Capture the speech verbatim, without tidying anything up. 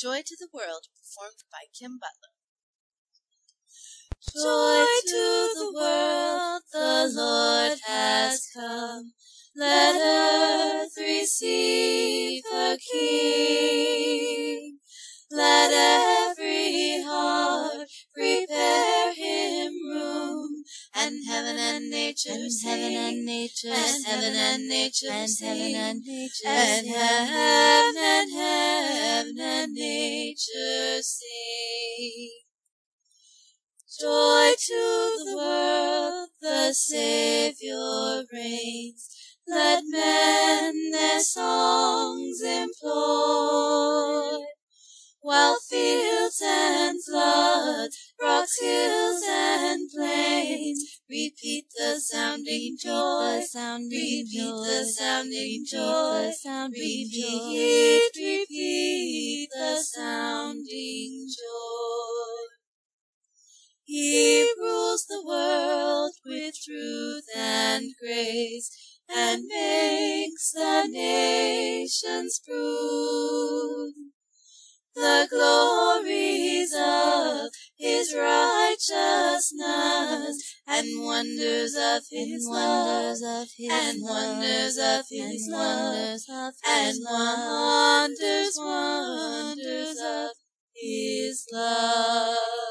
Joy to the World, performed by Kim Butler. Joy to the world, the Lord has come. Let earth receive her King. Let every heart prepare him room, and heaven and nature and sing, heaven and nature and heaven and nature and sing, heaven and nature and sing. heaven and heaven and nature sing. Joy to the world, the Savior reigns. Let men their songs employ, while fields and floods, rocks, hills, and plains repeat the sounding joy, the sounding repeat joy, the sounding repeat joy, the sounding joy. repeat, repeat the sounding joy. He rules the world with truth and grace, and makes the nations prove the glories of his righteousness, and wonders of his love, wonders of his and love, wonders of his and love, wonders of and his love, wonders, wonders of his love.